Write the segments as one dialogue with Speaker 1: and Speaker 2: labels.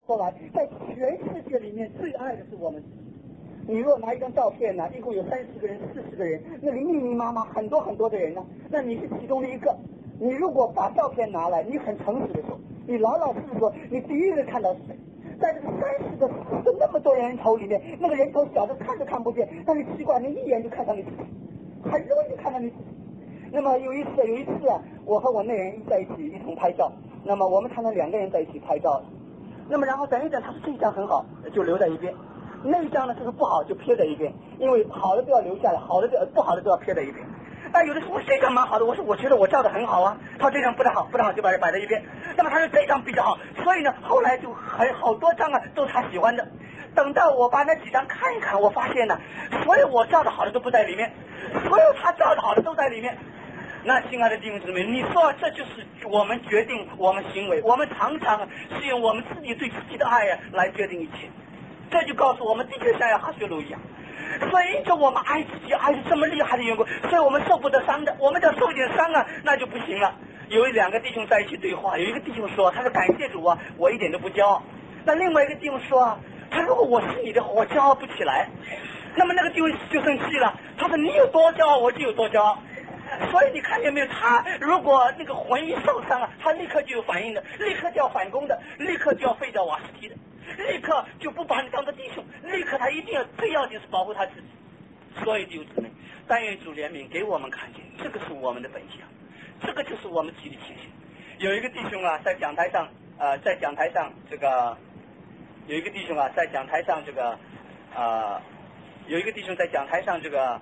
Speaker 1: 说来，在全世界里面最爱的是我们自己。你若拿一张照片呢，一共有30个人、40个人，那里密密麻麻很多很多的人呢，那你是其中的一个。你如果把照片拿来，你很诚实的说，你老老实实说，你第一个看到是谁？在这个30个、40个那么多人头里面，那个人头小的看都看不见，但是奇怪，你一眼就看到你自己，很容易就看到你自己。那么有一次啊，我和我那人在一起一同拍照，那么我们常常2个人在一起拍照了。那么然后等一等，他说这张很好，就留在一边；那一张呢，他说不好，就撇在一边。因为好的都要留下来，不好的都要撇在一边。但有的说这张蛮好的，我觉得我照的很好啊。他说这张不太好，就把它摆在一边。那么他说这张比较好，所以呢，后来就好多张啊都是他喜欢的。等到我把那几张看一看，我发现呢，所有我照的好的都不在里面，所有他照的好的都在里面。那亲爱的弟兄姊妹，你说这就是我们决定我们行为，我们常常是用我们自己对自己的爱来决定一切。这就告诉我们的确像哈学路一样，所以就我们爱自己爱是这么厉害的缘故，所以我们受不得伤的，我们只要受点伤啊，那就不行了。有2个弟兄在一起对话，有一个弟兄说，他说感谢主啊，我一点都不骄傲。那另外一个弟兄说啊，他如果我是你的话，我骄傲不起来。那么那个弟兄就生气了，他说你有多骄傲，我就有多骄傲。所以你看见没有，他如果那个魂一受伤了，他立刻就有反应的，立刻就要反攻的，立刻就要废掉瓦斯提的，立刻就不把你当做弟兄，立刻他一定要最要紧是保护他自己。所以弟兄姊妹，但愿主怜悯给我们看见，这个是我们的本相，这个就是我们自己的情形。有一个弟兄啊，在讲台上这个，有一个弟兄在讲台上这个有一个弟兄在讲台上这个。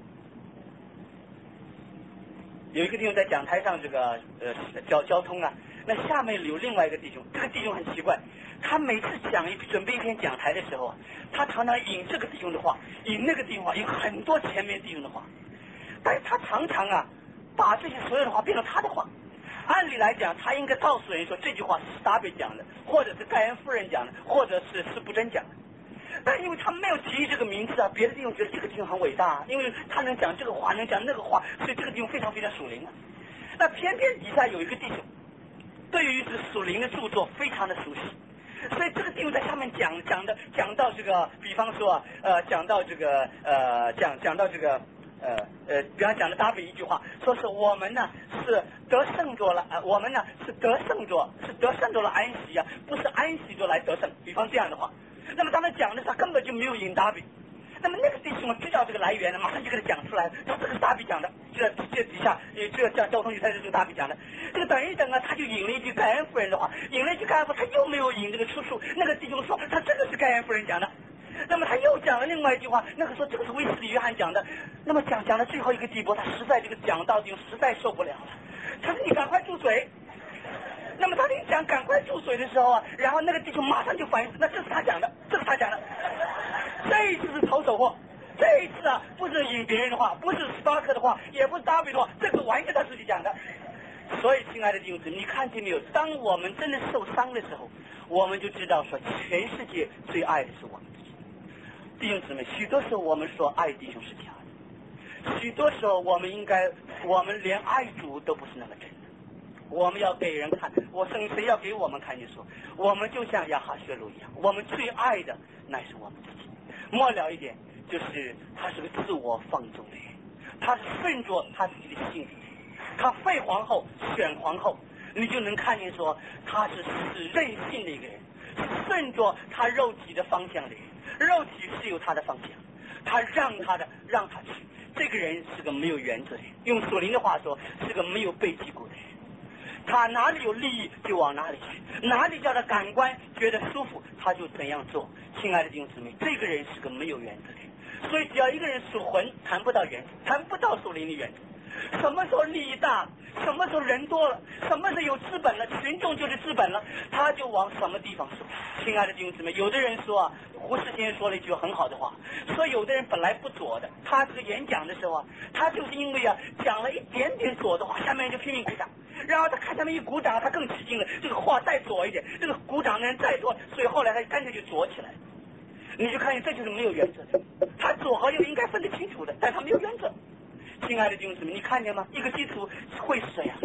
Speaker 1: 有一个弟兄在讲台上这个交通啊，那下面有另外一个弟兄，这个弟兄很奇怪，他每次准备一篇讲台的时候啊，他常常引这个弟兄的话，引那个弟兄话，引很多前面弟兄的话，但是他常常啊把这些所有的话变成他的话。按理来讲，他应该告诉人说这句话是斯达贝讲的，或者是盖恩夫人讲的，或者是斯布真讲的。但因为他没有提这个名字啊，别的弟兄觉得这个弟兄很伟大，因为他能讲这个话，能讲那个话，所以这个弟兄非常非常属灵啊。那偏偏底下有一个弟兄，对于这属灵的著作非常的熟悉，所以这个弟兄在下面讲到这个，比方说讲到这个比方讲的大比一句话，说是我们呢是得胜着了，我们呢是得胜着了安息啊，不是安息着来得胜。比方这样的话，那么他们讲的他根本就没有引大比。那么那个弟兄知道这个来源呢，马上就给他讲出来，他这个是大比讲的，这底下这个交通局才是这个大比讲的。这个等一等啊，他就引了一句盖恩夫人的话，引了一句盖恩夫人，他又没有引这个出处。那个弟兄说他这个是盖恩夫人讲的。那么他又讲了另外一句话，那个说这个是威斯理约翰讲的。那么讲到最后一个地步，他实在这个讲道就实在受不了了，他说你赶快住嘴。那么他一讲赶快住嘴的时候啊，然后那个弟兄马上就反应，那这是他讲的，这是他讲的。这一次是投手货，这一次啊不是引别人的话，不是斯巴克的话，也不是大卫的话，这个完全他自己讲的。所以亲爱的弟兄姊妹，你看见没有，当我们真的受伤的时候，我们就知道说全世界最爱的是我们自己。弟兄姊妹，许多时候我们说爱弟兄是假的，许多时候我们连爱主都不是那么真的。我们要给人看，谁要给我们看，就说我们就像亚哈薛鲁一样，我们最爱的乃是我们自己。末了一点，就是他是个自我放纵的人，他是顺着他自己的性子，他废皇后选皇后，你就能看见说他是任性的一个人，是顺着他肉体的方向的人，肉体是有他的方向，他让他去。这个人是个没有原则的人，用属灵的话说，是个没有背脊骨的人。他哪里有利益就往哪里去，哪里叫他感官觉得舒服他就怎样做。亲爱的弟兄姊妹，这个人是个没有原则的人，所以只要一个人属魂，谈不到原则，谈不到属灵的原则。什么时候利益大，什么时候人多了，什么时候有资本了，群众就是资本了，他就往什么地方说。亲爱的弟兄姊妹，有的人说啊，胡适先生说了一句很好的话，说有的人本来不左的，他这个演讲的时候啊，他就是因为啊讲了一点点左的话，下面人就拼命鼓掌，然后他看他们一鼓掌，他更起劲了，这个话再左一点，这个鼓掌的人再多，所以后来他干脆就左起来。你就看见这就是没有原则的，他左和右应该分得清楚的，但他没有原则。亲爱的弟兄姊妹，你看见吗？一个基督徒会是这样的，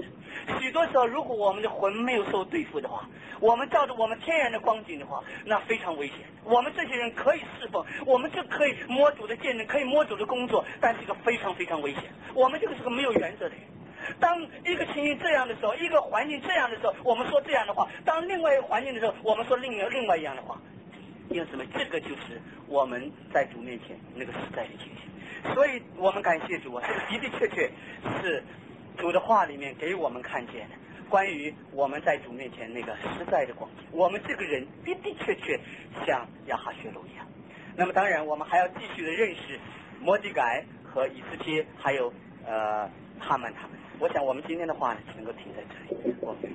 Speaker 1: 许多时候，如果我们的魂没有受对付的话，我们照着我们天然的光景的话，那非常危险。我们这些人可以侍奉，我们就可以摸主的见证，可以摸主的工作，但是一个非常非常危险。我们这个是个没有原则的人。当一个情形这样的时候，一个环境这样的时候，我们说这样的话；当另外一个环境的时候，我们说另外一样的话。因此呢，这个就是我们在主面前那个实在的情形。所以我们感谢主啊，这个的确是主的话里面给我们看见的，关于我们在主面前那个实在的光景。我们这个人的确像亚哈薛鲁一样。那么当然，我们还要继续的认识摩底改和以斯帖，还有哈曼他们。我想我们今天的话呢，能够停在这里。我们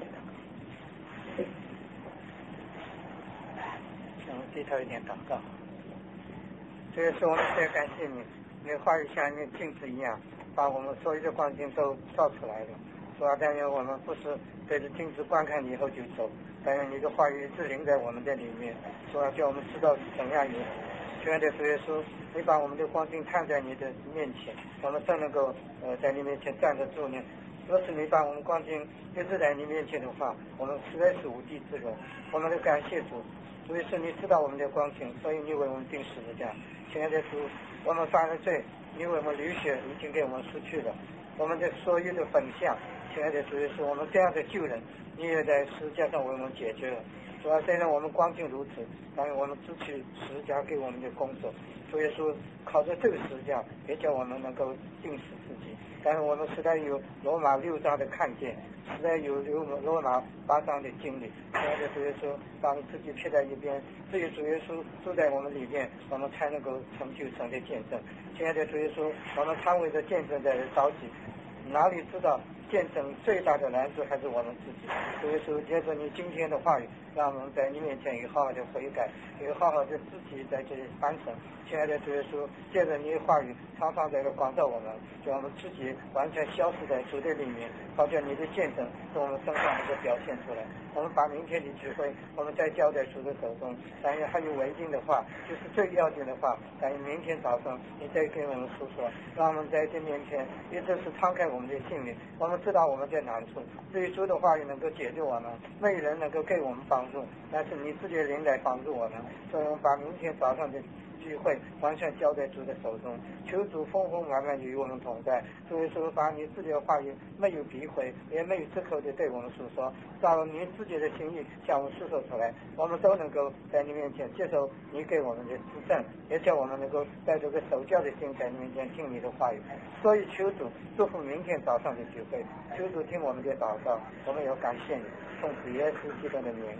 Speaker 2: 低头一点祷告。这也是我们sehr感谢你，你的话语像一面镜子一样，把我们所有的光景都照出来了。主要但愿我们不是对着镜子观看以后就走，但愿你的话语是临在我们的里面，主要叫我们知道是怎样的。亲爱的主耶稣，你把我们的光景摊在你的面前，我们真能够在你面前站得住呢。若是你把我们光景一直在你面前的话，我们实在是无地自容。我们都感谢主。主耶稣，你知道我们的光景，所以你为我们定十字架。亲爱的主，我们犯了罪，你为我们流血，已经给我们失去了我们的所有的本相。亲爱的主耶稣，我们这样的救人，你也在十字架上为我们解决了。主要虽然我们光景如此，但是我们支取十字架给我们的工作。主耶稣靠着这个十字架，也叫我们能够定死自己。但是我们实在有罗马6章的看见，实在有罗马8章的经历。亲爱的主耶稣，把你自己撇在一边，只有主耶稣住在我们里面，我们才能够成就神的见证。亲爱的主耶稣，我们常为着见证在这着急，哪里知道见证最大的难处还是我们自己。主耶稣，借着你今天的话语，让我们在你面前有好好的悔改，有好好的自己在这里反省。亲爱的主耶稣，借着你的话语常常在这光照我们，叫我们自己完全消失在主的里面，好叫你的见证从我们身上能够表现出来。我们把明天的聚会我们再交在主的手中，但是还有唯一的话，就是最要紧的话，但是明天早上你再给我们诉说，让我们在这面前一直是敞开我们的心灵。我们知道我们的难处，至于主的话语能够解救我们，没有人能够给我们帮助，但是你自己的灵来帮助我们。所以我们把明天早上的聚会完全交在主的手中，求主丰丰满满与我们同在。主耶稣，把你自己的话语没有诋毁，也没有折扣的对我们诉说，照你自己的心意向我们诉说出来，我们都能够在你面前接受你给我们的指正，也叫我们能够带着个守教的心在你面前听你的话语。所以求主祝福明天早上的聚会，求主听我们的祷告，我们要感谢你，奉主耶稣基督的名。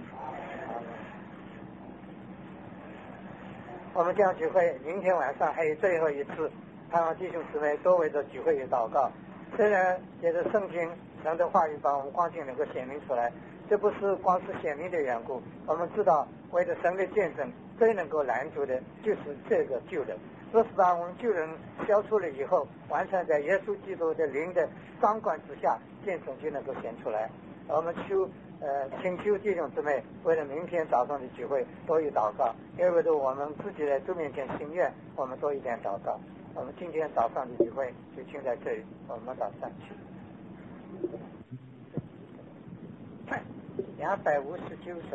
Speaker 2: 我们这样聚会明天晚上还有最后一次，盼望弟兄姊妹多为这聚会有祷告。虽然也是圣经神的话语把我们光景能够显明出来，这不是光是显明的缘故，我们知道为了神的见证，最能够拦阻的就是这个救人。若是把我们救人消除了以后，完全在耶稣基督的灵的掌管之下，见证就能够显出来。我们请求弟兄姊妹为了明天早上的聚会多有祷告，也为了我们自己在主面前心愿，我们多一点祷告。我们今天早上的聚会就停在这里，我们到上去。259首。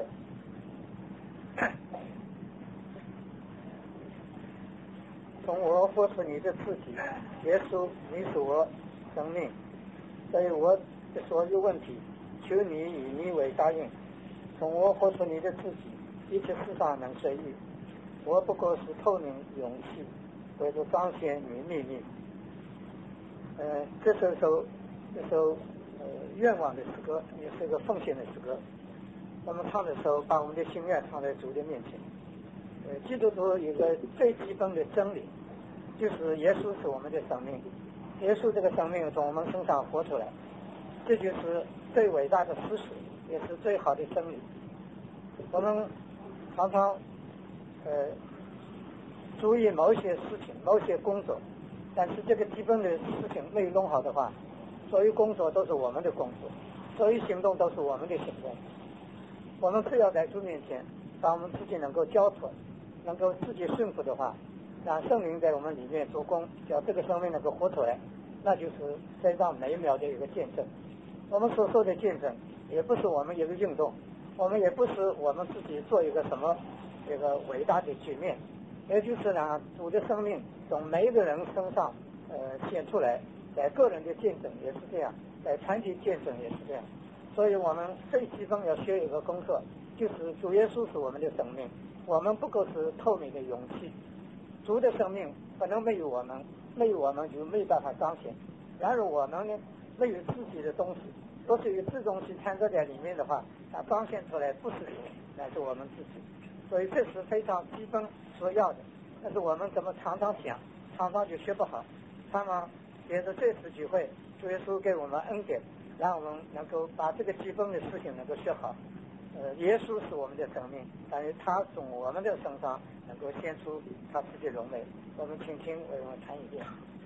Speaker 2: 从我活出你的自己，耶稣，你是我生命，所以我的所有问题，求你以你为答应。从我活出你的自己，一切事上能随意。我不过是透明勇气，为了彰显你秘密。这是首愿望的诗歌，也是一个奉献的诗歌。我们唱的时候，把我们的心愿放在主的面前。基督徒有个最基本的真理，就是耶稣是我们的生命，耶稣这个生命从我们身上活出来，这就是最伟大的事实，也是最好的真理。我们常常注意某些事情、某些工作，但是这个基本的事情没有弄好的话，所有工作都是我们的工作，所有行动都是我们的行动。我们只要在主面前把我们自己能够交托，能够自己顺服的话，让圣灵在我们里面做工，叫这个生命能够活出来，那就是非常美妙的一个见证。 我们所受的见证也不是我们一个运动，我们也不是我们自己做一个什么这个伟大的局面，也就是呢，主的生命从每一个人身上显出来，在个人的见证也是这样，在团体见证也是这样。所以我们最基本要学一个功课，就是主耶稣是我们的生命，我们不过是透明的容器，主的生命不能没有我们，没有我们就没办法彰显。然而我们呢，没有自己的东西，都是有自东西掺杂在里面的话，它彰显出来不是主，乃是我们自己。所以这是非常基本所要的，但是我们怎么常常想，常常就学不好。那么借着这次聚会，主耶稣给我们恩典，让我们能够把这个基本的事情能够学好。耶稣是我们的生命，但是他从我们的身上能够显出他自己的荣美。我们轻轻为我们谈一遍。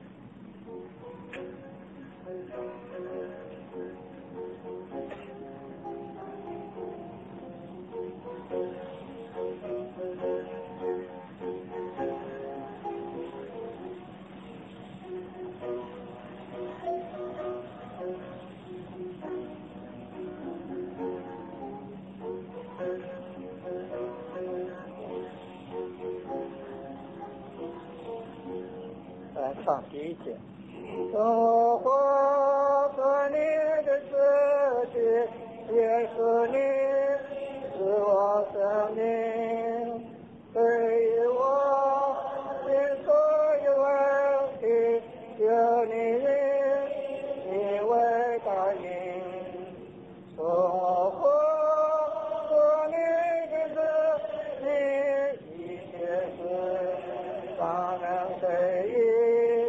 Speaker 2: 上第一节，生活是你的自己，也是你是我生命，对于我的所有问题，有你为答应，生活是你的自己，一切是当然随意。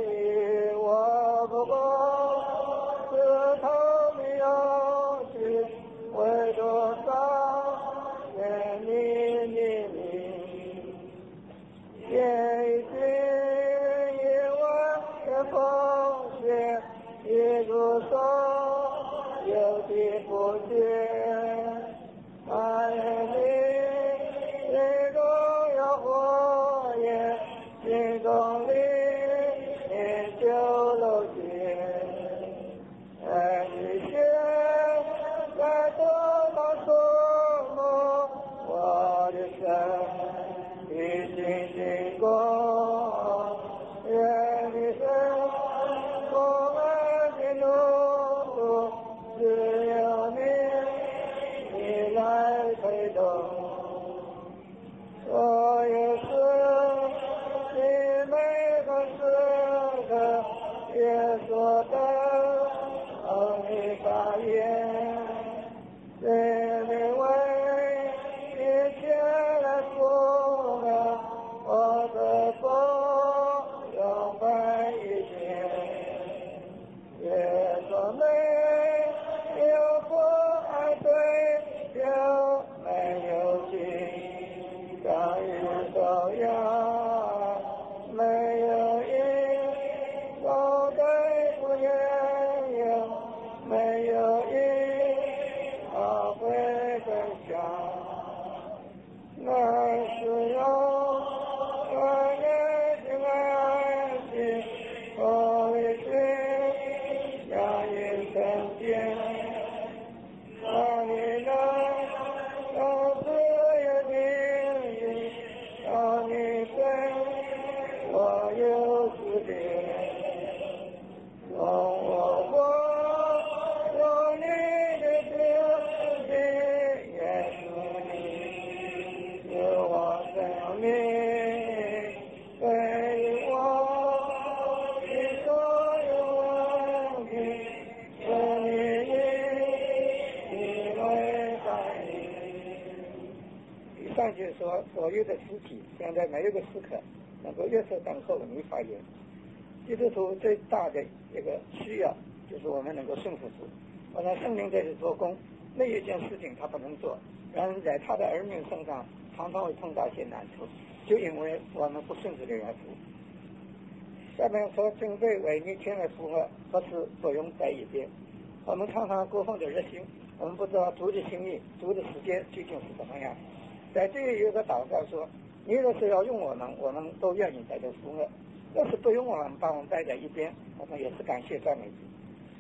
Speaker 2: 所有的肢体现在每一个时刻能够约束等候你发言。基督徒最大的一个需要就是我们能够顺服主，我让圣灵在这做工，那一件事情他不能做，然而在他的儿女身上常常会碰到一些难处，就因为我们不顺服的缘故。下面说准备为你前来符合，不是不用在一边。我们常常过分的热心，我们不知道主的心意，主的时间究竟是怎么样。在这里有个祷告说，你若是要用我们都愿意在这符合，要是不用我们把我们摆在一边，我们也是感谢赞美主。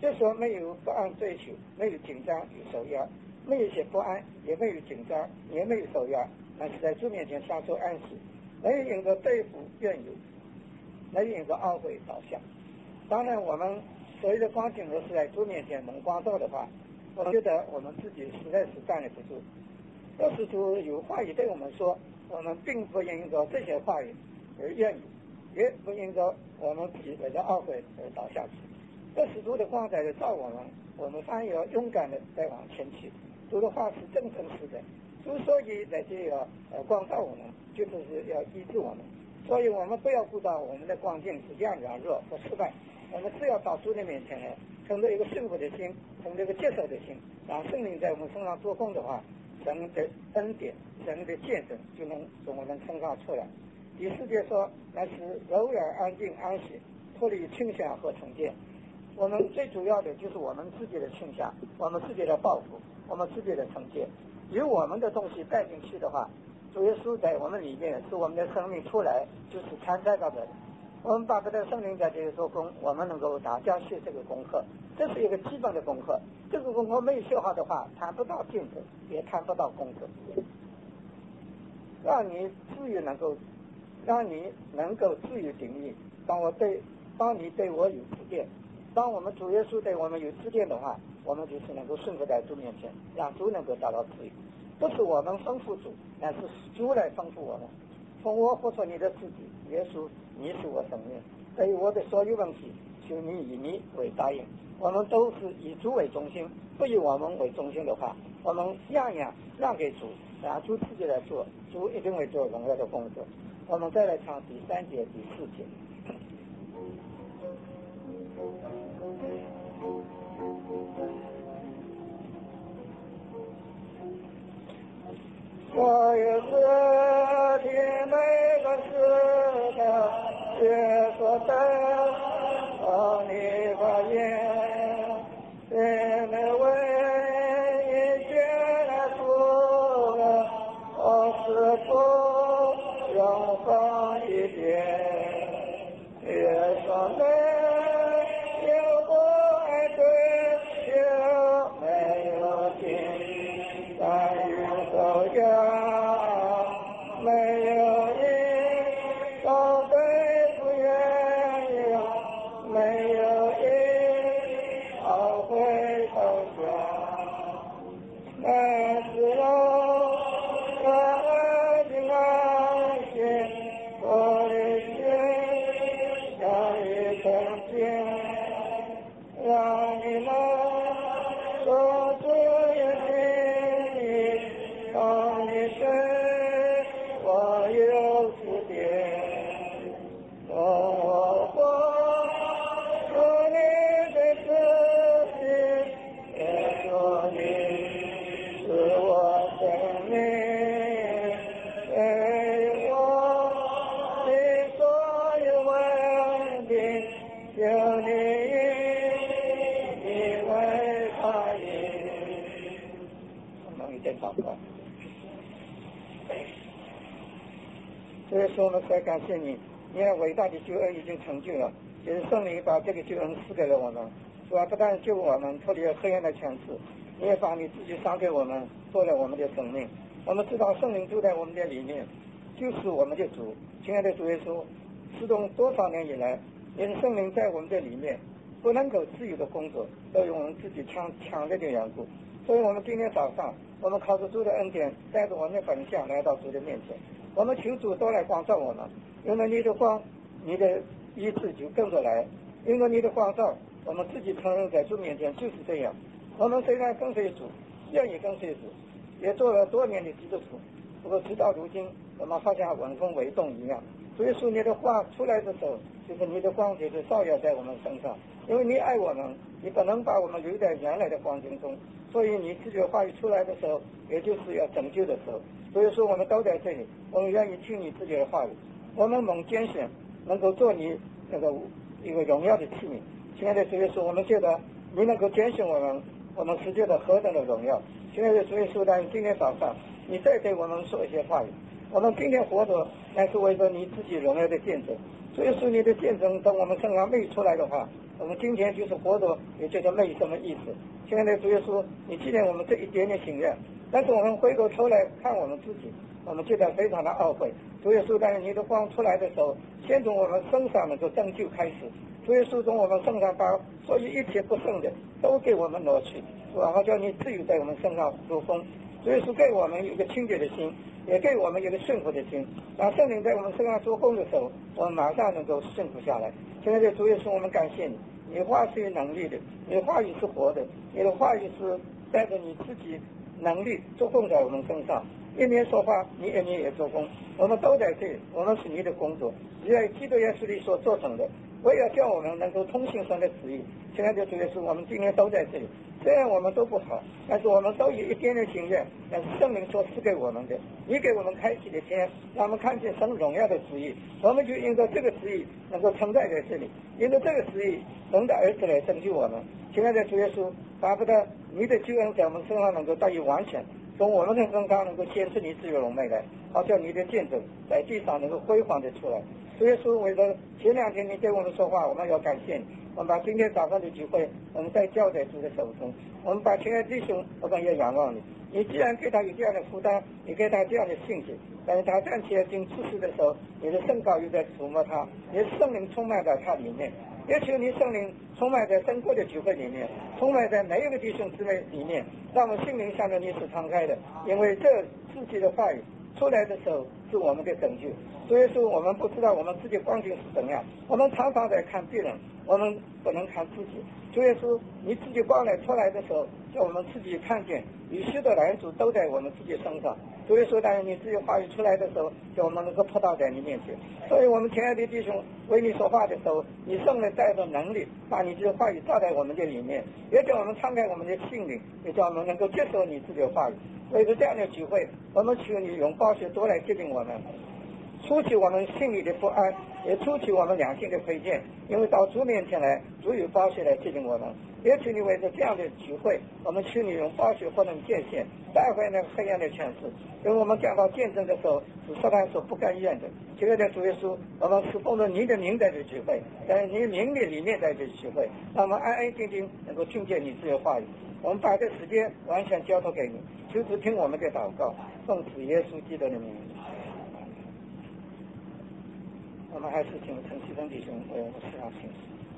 Speaker 2: 就说没有不安追求，没有紧张与受压，没有一些不安，也没有紧张，也没有受压，那是在主面前享受安息，没有因着对付怨尤，没有因着懊悔倒下。当然我们所有的光景都是在主面前蒙光照的话，我觉得我们自己实在是站立不住。若是主有话语对我们说，我们并不因着这些话语而怨尤，也不因着我们自己的懊悔而倒下去。这是主的光在这照我们反而要勇敢的再往前去。主的话是真实的，主所以在这要光照我们，就是要医治我们。所以我们不要顾到我们的光景是这样软弱和失败，我们只要到主的面前来，存着一个顺服的心，存着一个接受的心，让圣灵在我们身上做工的话，神的恩典，神的见证就能从我们身上出来。第四节说，那是柔软、安静、安息，脱离倾向和成见。我们最主要的就是我们自己的倾向，我们自己的抱负，我们自己的成见，由我们的东西带进去的话，主耶稣在我们里面使我们的生命出来，就是参在到这里。我们巴不得圣灵在这里做工，我们能够大家学这个功课，这是一个基本的功课。这个功课没有学好的话，谈不到进步，也谈不到功课。让你自由定义。当你对我有指点，当我们主耶稣对我们有指点的话，我们就是能够顺服在主面前，让主能够达到自由。不是我们吩咐主，乃是主来吩咐我们。从我活出你的自己，耶稣，你是我生命。对于我的所有问题，求你以你为答应。我们都是以主为中心，不以我们为中心的话，我们样样让给主，让主自己来做，主一定会做荣耀的工作。我们再来唱第3节、第4节。我也是听每个时刻耶稣的你发言，人们为一切的主，我是不用放一点，耶稣的有不爱对有没有听但愿走没有你都对不愿意，没有你懊悔投降，但是爱情爱心我的心像一根筋，让你们说出也心里让你对我有指点，我说你的自己，也说你是我生命，给我的所有问题，求你以为他应。我们一点祷告。所以说，我们才感谢你，你的伟大的救恩已经成就了，就是圣灵把这个救恩赐给了我们，是吧？不但救我们脱离了黑暗的权势，你也把你自己赏给我们，做了我们的生命。我们知道圣灵住在我们的里面，就是我们的主。亲爱的主耶稣，自从多少年以来，你的圣灵在我们的里面不能够自由的工作，都有我们自己强烈的缘故。所以我们今天早上，我们靠着主的恩典，带着我们的本相来到主的面前。我们求主都来光照我们，因为你的光，你的医治就跟着来。因为你的光照，我们自己承认在主面前就是这样。我们虽然跟随主，愿意跟随主，也做了多年的基督徒，不过直到如今，我们好像闻风为动一样。所以说，你的话出来的时候，就是你的光就是照耀在我们身上。因为你爱我们，你不能把我们留在原来的光景中，所以你自己的话语出来的时候，也就是要拯救的时候。所以说我们都在这里，我们愿意听你自己的话语，我们蒙拣选，能够做你那个一个荣耀的器皿。亲爱的主耶稣，我们觉得你能够拣选我们是觉得何等的荣耀。亲爱的主耶稣，但今天早上你再对我们说一些话语，我们今天活着乃是为了你自己荣耀的见证。所以说你的见证等我们身上没出来的话， 我们今天就是活着，也觉得没什么意思。亲爱的主耶稣，你纪念我们这一点点心愿，但是我们回过头来看我们自己，我们觉得非常的懊悔。主耶稣，当你的光出来的时候，先从我们身上能够拯救开始。主耶稣从我们身上把所有一切不圣的都给我们挪去，然后叫你自由在我们身上做工。主耶稣给我们一个清洁的心，也给我们一个顺服的心。当圣灵在我们身上做工的时候，我们马上能够顺服下来。现在的主耶稣，我们感谢你，你的话是有能力的，你的话语是活的，你的话语是带着你自己能力做工在我们身上。一面说话，你一面也做工，我们都在这里，我们是你的工作，你在基督耶稣里所做成的，为了叫我们能够通行神的旨意。亲爱的主耶稣，我们今天都在这里，虽然我们都不好，但是我们都有一点点心愿，但是圣灵所赐给我们的，你给我们开启的天，让我们看见神荣耀的旨意，我们就因着这个旨意能够承载在这里，因着这个旨意能的儿子来拯救我们。亲爱的主耶稣，巴不得你的救恩在我们身上能够得以完全，从我们的身上能够显出你自由荣美来，好叫你的见证在地上能够辉煌的出来。主耶稣，为了前2天你对我们说话，我们要感谢你。我们把今天早上的聚会，我们再交在主的手中。我们把亲爱的弟兄，我们也仰望你。你既然给他有这样的负担，你给他这样的信心，但是他站起来进出事的时候，你的圣膏又在触摸他，你的圣灵充满在他里面。也求你圣灵充满在整个的聚会里面，充满在每一个弟兄姊妹里面，让我们心灵向着你是敞开的，因为这自己的话语出来的时候是我们的拯救。所以说我们不知道我们自己光景是怎样，我们常常在看别人，我们不能看自己。所以说你自己光来出来的时候，叫我们自己看见与许多拦阻都在我们自己身上。所以说当你自己话语出来的时候，叫我们能够扑倒在你面前。所以我们亲爱的弟兄为你说话的时候，你圣灵带着能力把你这个话语照在我们的里面，也叫我们敞开我们的心灵，也叫我们能够接受你自己的话语。为了这样的聚会，我们求你用宝血多来接近我们，除去我们心里的不安，也除去我们良心的亏欠，因为到主面前来，主有宝血来接近我们。也求你为着这样的聚会，我们求你用宝血不能界限带回那个黑暗的权势，因为我们讲到见证的时候，是撒旦所不甘愿的。现在在主耶稣，我们是奉着你的名在这聚会，在你的名的里面在这聚会，让我们安安静静能够听见你自己的话语。我们把这时间完全交托给你，求主听我们的祷告，奉主耶稣基督的名。我们还是请陈锡生弟兄为我们适当请示。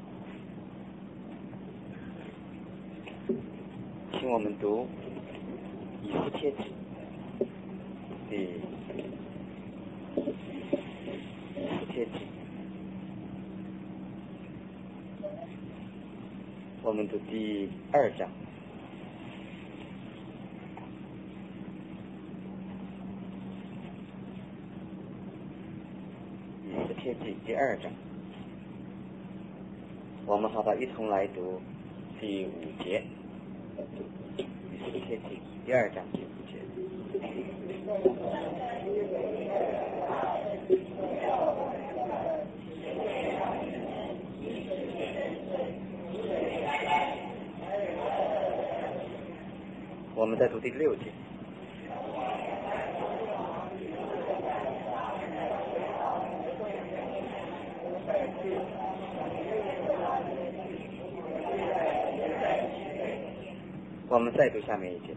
Speaker 3: 请我们读以斯帖记以斯帖记，我们读第2章。以斯帖记第2章，我们好吧一同来读第5节。以斯帖记第2章第5节。我们再读第6节。我们再读下面一节。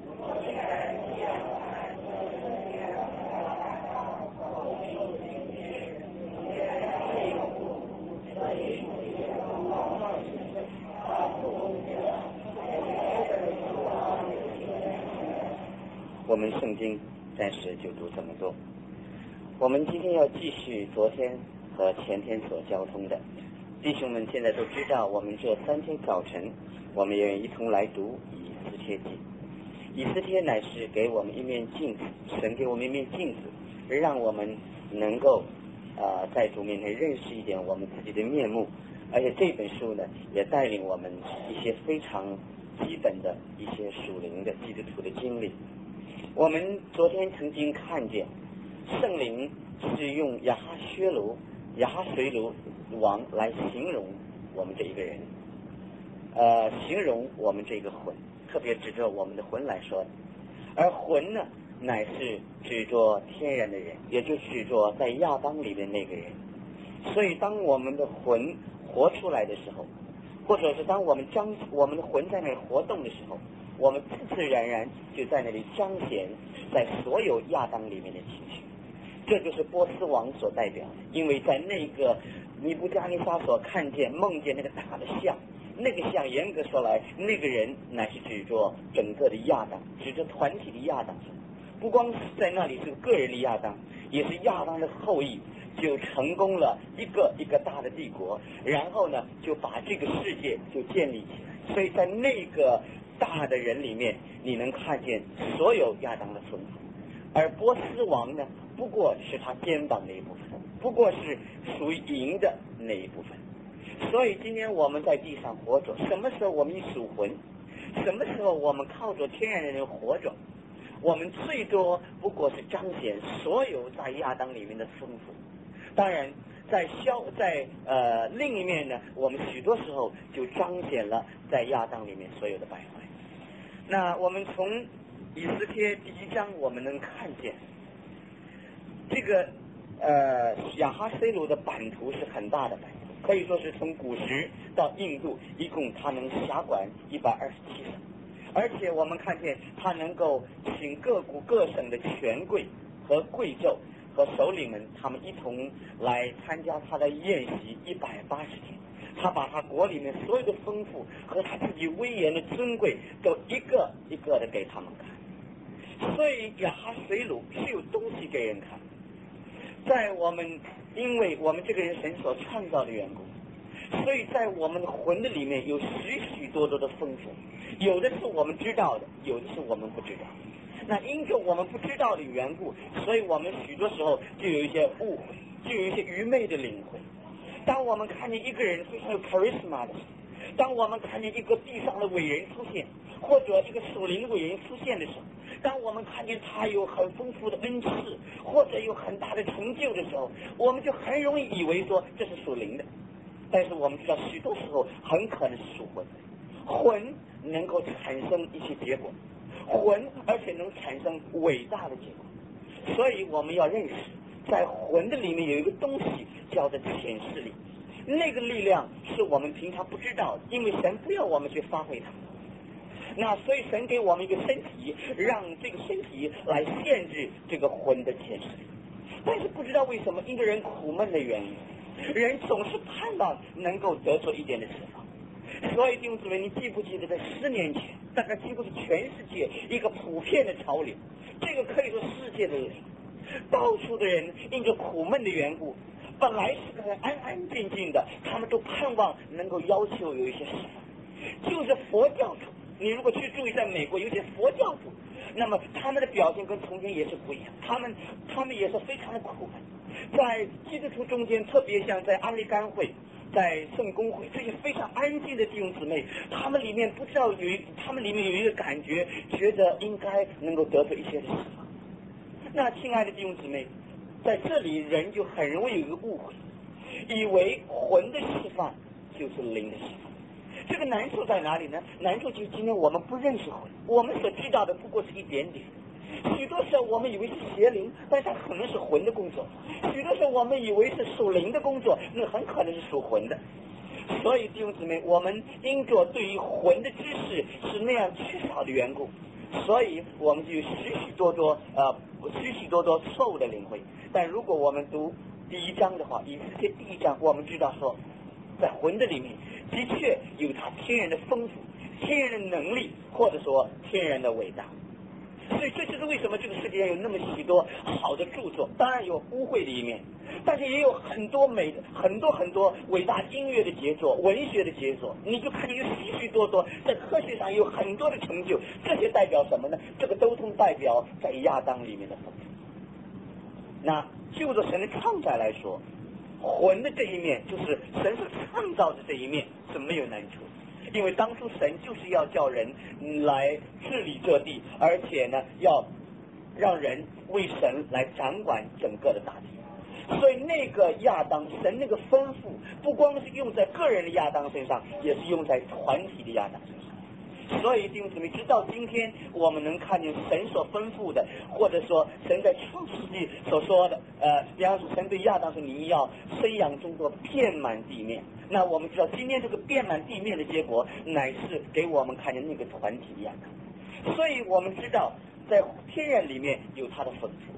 Speaker 3: 我们圣经暂时就读这么多。我们今天要继续昨天和前天所交通的。弟兄们现在都知道，我们这3天早晨，我们也一同来读以斯帖记。以斯帖乃是给我们一面镜子，神给我们一面镜子，让我们能够在主面前认识一点我们自己的面目。而且这本书呢，也带领我们一些非常基本的一些属灵的基督徒的经历。我们昨天曾经看见圣灵是用亚哈随鲁王来形容我们这一个人，形容我们这个魂，特别指着我们的魂来说的。而魂呢，乃是指着天然的人，也就指着在亚当里面那个人。所以当我们的魂活出来的时候， 或者是当我们的魂在那里活动的时候，我们自自然然就在那里彰显在所有亚当里面的情绪。这就是波斯王所代表的，因为在那个尼布加尼撒所看见梦见那个大的像，那个像严格说来，那个人乃是指着整个的亚当，指着团体的亚当，不光是在那里是个人的亚当，也是亚当的后裔，就成功了一个大的帝国，然后呢就把这个世界就建立起来。所以在那个大的人里面，你能看见所有亚当的丰富，而波斯王呢，不过是他肩膀那一部分，不过是属于银的那一部分。所以今天我们在地上活着，什么时候我们属魂，什么时候我们靠着天然的人活着，我们最多不过是彰显所有在亚当里面的丰富。当然在另一面呢，我们许多时候就彰显了在亚当里面所有的败坏。那我们从以斯帖第1章我们能看见这个亚哈塞鲁的版图是很大的版图，可以说是从古时到印度一共他能辖管127省，而且我们看见他能够请各国各省的权贵和贵胄和首领们，他们一同来参加他的宴席180天。他把他国里面所有的丰富和他自己威严的尊贵都一个一个的给他们看。所以亚哈随鲁是有东西给人看，在因为我们这个人神所创造的缘故，所以在我们的魂的里面有许许多多的丰富，有的是我们知道的，有的是我们不知道的。那因着我们不知道的缘故，所以我们许多时候就有一些误会，就有一些愚昧的领会。当我们看见一个人非常有 charisma 的时候，当我们看见一个地上的伟人出现，或者一个属灵的伟人出现的时候，当我们看见他有很丰富的恩赐，或者有很大的成就的时候，我们就很容易以为说这是属灵的。但是我们知道许多时候很可能是属魂的，魂能够产生一些结果，魂而且能产生伟大的结果。所以我们要认识在魂的里面有一个东西叫做潜视力，那个力量是我们平常不知道的，因为神不要我们去发挥它。那所以神给我们一个身体，让这个身体来限制这个魂的潜视力。但是不知道为什么一个人苦闷的原因，人总是盼望能够得出一点的释放。所以弟兄姊妹，你记不记得在10年前，大概几乎是全世界一个普遍的潮流，这个可以说世界的灵，到处的人因着苦闷的缘故，本来是很安安静静的，他们都盼望能够要求有一些释放。就是佛教徒，你如果去注意，在美国有些佛教徒，那么他们的表现跟从前也是不一样，他们也是非常的苦闷。在基督徒中间，特别像在安利甘会、在圣公会这些非常安静的弟兄姊妹，他们里面不知道他们里面有一个感觉，觉得应该能够得到一些的释放。那亲爱的弟兄姊妹，在这里人就很容易有一个误会，以为魂的释放就是灵的释放。这个难处在哪里呢？难处就是今天我们不认识魂，我们所知道的不过是一点点。许多时候我们以为是邪灵，但它可能是魂的工作；许多时候我们以为是属灵的工作，那很可能是属魂的。所以弟兄姊妹，我们因着对于魂的知识是那样缺少的缘故，所以我们就有许许多多错误的领会。但如果我们读第1章的话，以斯帖第1章，我们知道说，在魂的里面的确有它天然的丰富、天然的能力，或者说天然的伟大。所以这就是为什么这个世界上有那么许多好的著作，当然有污秽的一面，但是也有很多很多伟大音乐的杰作、文学的杰作。你就看见有许许多多在科学上有很多的成就，这些代表什么呢？这个都代表在亚当里面的丰富。那就着神的创造来说，魂的这一面，就是神所创造的这一面是没有难处，因为当初神就是要叫人来治理这地，而且呢要让人为神来掌管整个的大地。所以那个亚当，神那个丰富不光是用在个人的亚当身上，也是用在团体的亚当身上。
Speaker 1: 所以弟兄姊妹，直到今天，我们能看见神所吩咐的，或者说神在创世纪所说的，比方说神对亚当说你要生养众多，遍满地面。那我们知道今天这个遍满地面的结果，乃是给我们看见那个团体一样的。所以我们知道在天然里面有它的丰富，